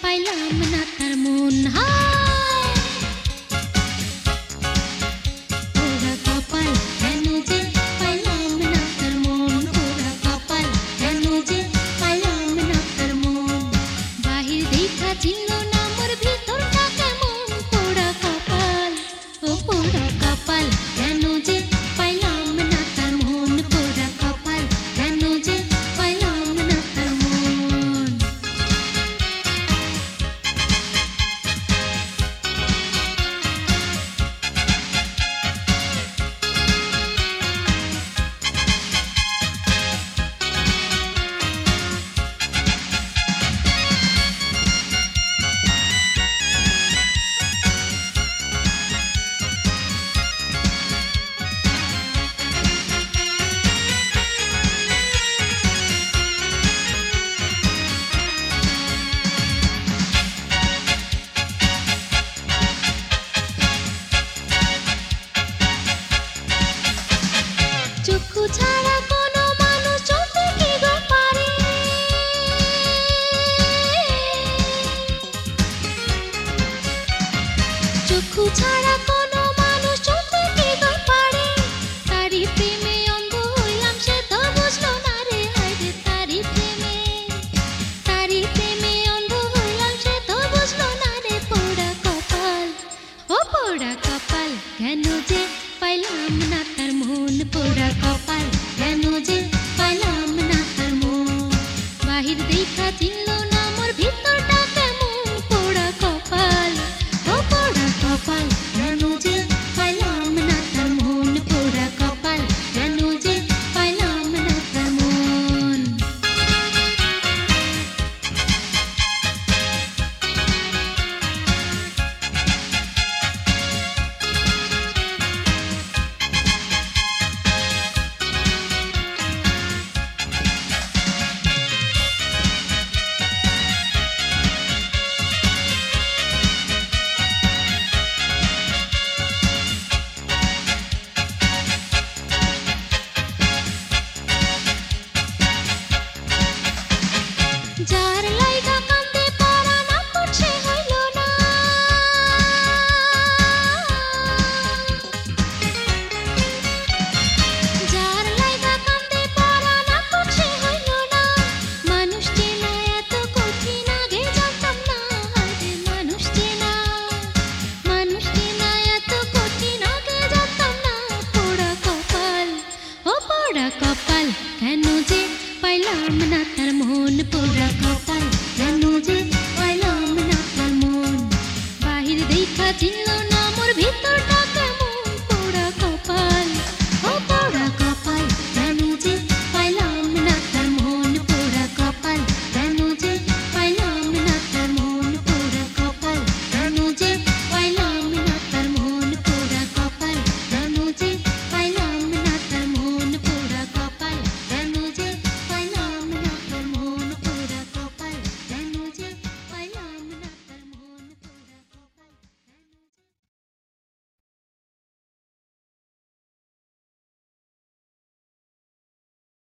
পাইলাম না তার মন। হায় পোড়া কপাল কেন যে পাইলাম না তার মন, পোড়া কপাল কেন যে পাইলাম না তার মন। বাহির দেখা চিনল না মোর ভিতরটা কেমন, পোড়া কপাল ও পোড়া কপাল কেন যে পাইলাম না তার মন, পোড়া কপাল কেন যে পাইলাম না তার মন। চক্ষু ছাড়া কোনো মানুষ চলতে কি গো পারে, চক্ষু ছাড়া